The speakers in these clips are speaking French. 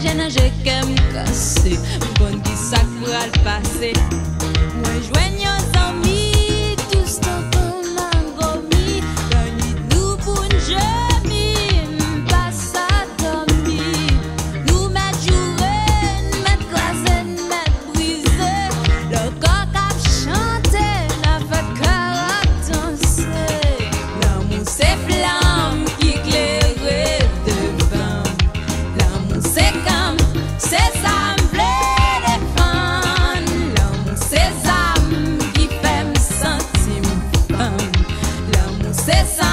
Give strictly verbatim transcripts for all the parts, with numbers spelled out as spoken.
projet nan je kem kase. M'kon ki sak pral pase. Mwen jwen yo zami, tous tan kon nan gomi. Yon nit nou pou n'jemi, m'pas sa domi. Nou met jouer, met glasen, met brise. Le kok ap chante, na fe kar ap danse. L'amour c'est flamme qui claire devant. L'amour c'est comme, c'est ça m'vle défendre. L'amour c'est ça qui fait me sentir femme. L'amour c'est ça.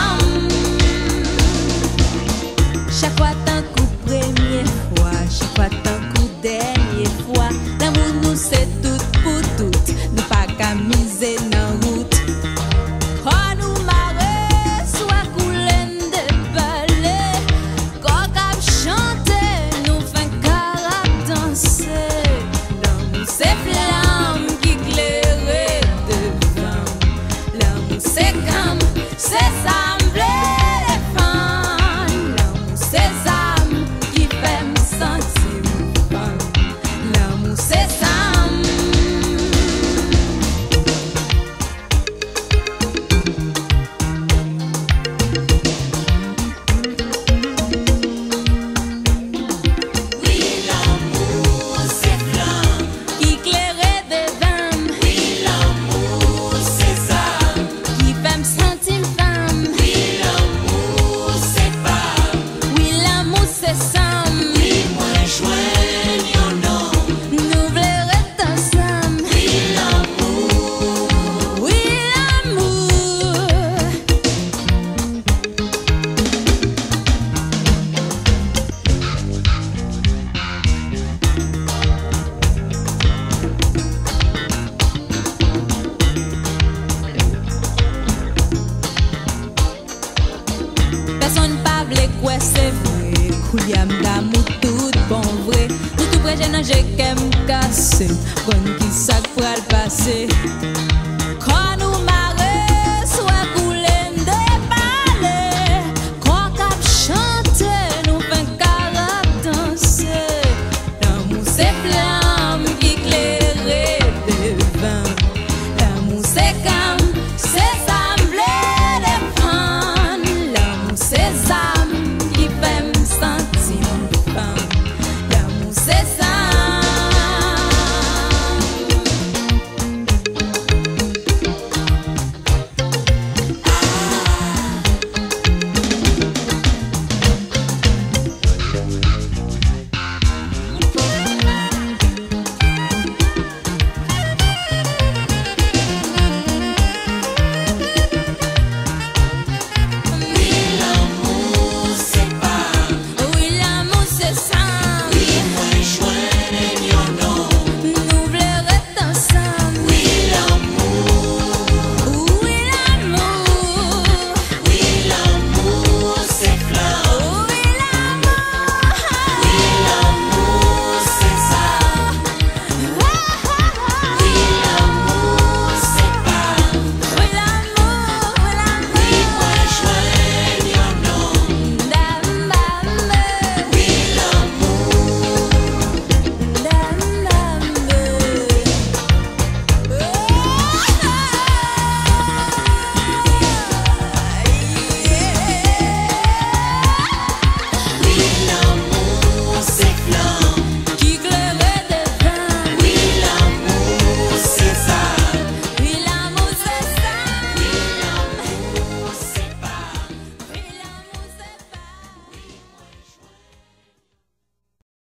Chaque fois tant coup première fois, chaque fois tant coup dernière fois. L'amour nous c'est tout pour tout, nous pas qu'à miser dans route. Quand nous marrer, soit couler de balai. Quand cap chanter, nous fin car à danser. L'amour c'est flamme qui claire devant. L'amour c'est comme, c'est ça m'vle défendre. L'amour c'est ça qui fait me sentir femme. L'amour c'est ça. Oui, l'amour c'est flamme. Qui clairait devant, Oui, l'amour c'est ça. qui fait me sentir femme. Oui, l'amour c'est femme. Oui, l'amour c'est ça. Oui, moi joigne yon nom. Nous voulons être ensemble. Oui, l'amour. Oui, l'amour. Personne pas vle quoi c'est vrai. Kouliam d'amour tout bon vrai. Nous tout près j'ai je kem cassé. Kon qui ça pral passer. Quand